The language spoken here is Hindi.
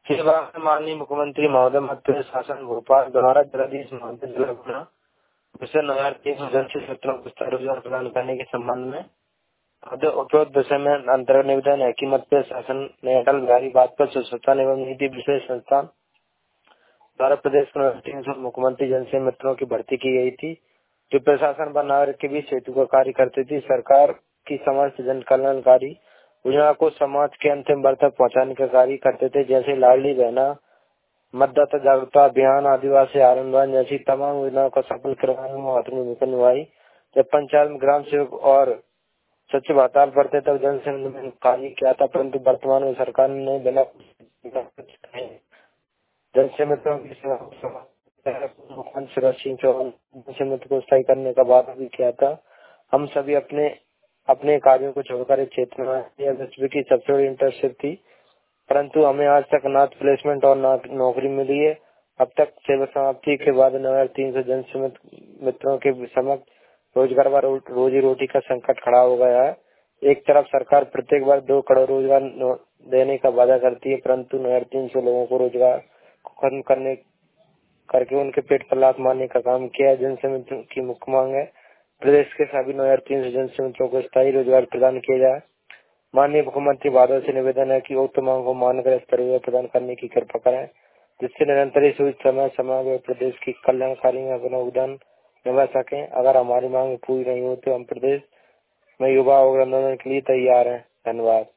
सेवा में माननीय मुख्यमंत्री महोदय मध्य प्रदेश शासन भोपाल द्वारा जलाधीश महोदय जिला गुना विषय 9,300 जन से क्षेत्रों को रोजगार प्रदान करने के संबंध में उपरोक्त विषय में अंतर्गत निवेदन है कि मध्य प्रदेश शासन ने अटल बिहारी वाजपेयी स्वच्छता एवं नीति विशेष संस्थान द्वारा प्रदेश में 300 मुख्यमंत्री जन से मित्रों की भर्ती की गई थी, जो प्रशासन व नागरिक के बीच सेतु का कार्य करती थी। सरकार की समस्त जन कल्याणकारी योजना को समाज के अंतिम वर्ग तक पहुँचाने का कार्य करते थे, जैसे लाडली बहना, मतदाता जागरूकता अभियान, आदिवासी आनंदवन जैसी तमाम योजनाओं का सफल करवाने में महत्वपूर्ण भूमिका निभाई। जब पंचायत में ग्राम सेवक और सचिव हड़ताल पर थे तब जन संघ कार्य किया था, परंतु वर्तमान में सरकार ने बिना जन से मित्रों की मित्र को स्थायी करने का वादा भी किया था। हम सभी अपने अपने कार्यों को छोड़कर इस क्षेत्र में विश्व की सबसे बड़ी इंटर्नशिप थी, परंतु हमें आज तक ना प्लेसमेंट और ना नौकरी मिली है। अब तक सेवा समाप्ति के बाद 9,300 जन मित्रों के समक्ष रोजगार व रोजी रोटी का संकट खड़ा हो गया है। एक तरफ सरकार प्रत्येक बार 2 करोड़ रोजगार देने का वादा करती है, परंतु 9,300 लोगों को रोजगार खत्म करके उनके पेट पर लात मारने का काम किया है। जनसमितियों की मुख्य मांग है प्रदेश के सभी 9,300 जनसमितियों को स्थायी रोजगार प्रदान किया जाए। माननीय मुख्यमंत्री बादल से निवेदन है कि उक्त मांग को मानकर स्तरीय प्रदान करने की कृपा करें, जिससे निरंतर समय समय प्रदेश की कल्याणकारी में अपना योगदान निभा सकें। अगर हमारी मांग पूरी नहीं हो तो हम प्रदेश में युवा और आंदोलन के लिए तैयार हैं। धन्यवाद।